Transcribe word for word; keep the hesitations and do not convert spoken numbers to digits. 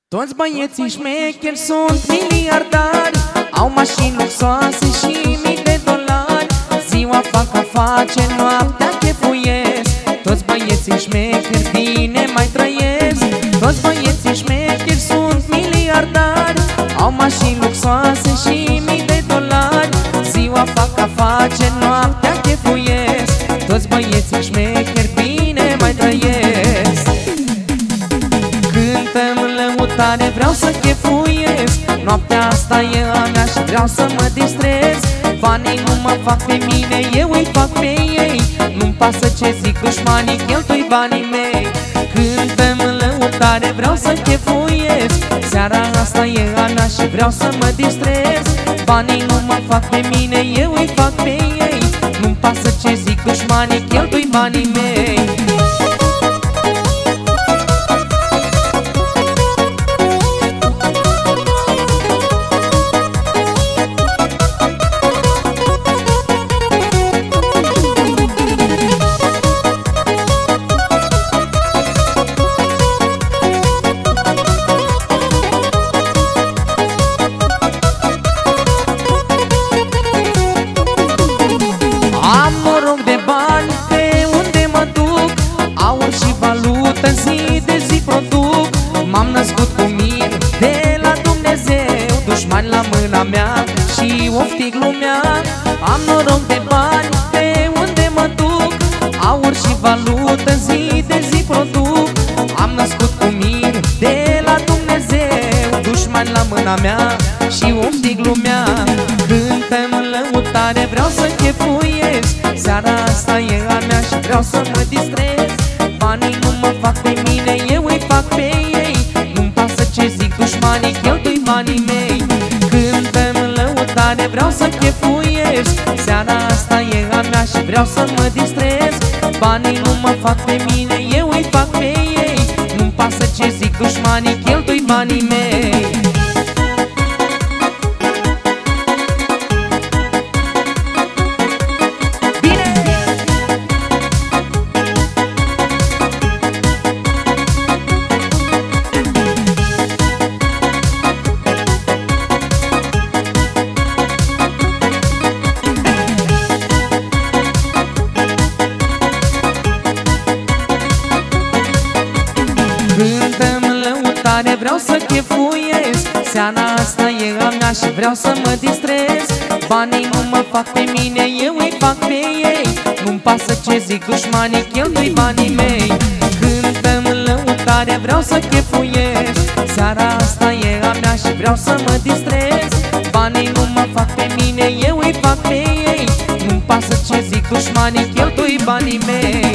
Toți băieții șmecheri sunt miliardari, au mașini luxoase și mii de dolari. Ziua fac afaceri, noaptea chefuiesc. Toți băieții șmecheri bine mai trăiesc. Toți băieții șmecheri sunt miliardari, au mașini luxoase și mii de dolari. Ziua fac afaceri, noaptea chefuiesc. Toți băieții șmecheri bine mai trăiesc. Cântăm lăutare, vreau să chefuiesc. Noaptea asta e a mea și vreau să mă distrez. Banii nu mă fac pe mine, eu îi fac pe ei. Nu-mi pasă ce zic dușmanii, cheltui banii mei. Cântăm lăutare, vreau să chefuiesc. Seara asta e a mea și vreau să mă distrez. Banii nu mă fac pe mine, eu îi fac pe ei. Nu-mi pasă ce zic dușmanii, cheltui banii mei. Am noroc de bani pe unde mă duc, aur și valută zi de zi produc. M-am născut cu mir de la Dumnezeu, dușmani la mâna mea și oftic lumea. Am noroc de bani pe unde mă duc, aur și valută zi de zi produc. Am născut cu mir de la Dumnezeu, dușmani la mâna mea și oftic lumea. Cântăm lăutare, vreau să chefuiesc. Seara asta e a mea și vreau să mă distrez. Banii nu mă fac pe mine, eu îi fac pe ei. Nu-mi pasă ce zic dușmanii, cheltui banii mei. Cântăm lăutare, vreau să chefuiesc. Seara asta e a mea și vreau să mă distrez. Banii nu mă fac pe mine, eu îi fac pe ei. Nu-mi pasă ce zic dușmanii, cheltui banii mei. Cântăm lăutare, vreau să chefuiesc. Seara asta e a mea și vreau să mă distrez. Banii nu mă fac pe mine, eu îi fac pe ei. Nu-mi pasă ce zic dușmanii, cheltui banii mei. Cântăm lăutare, vreau să chefuiesc. Seara asta e a mea și vreau să mă distrez. Banii nu mă fac pe mine, eu îi fac pe ei. Nu-mi pasă ce zic dușmanii, cheltui banii mei.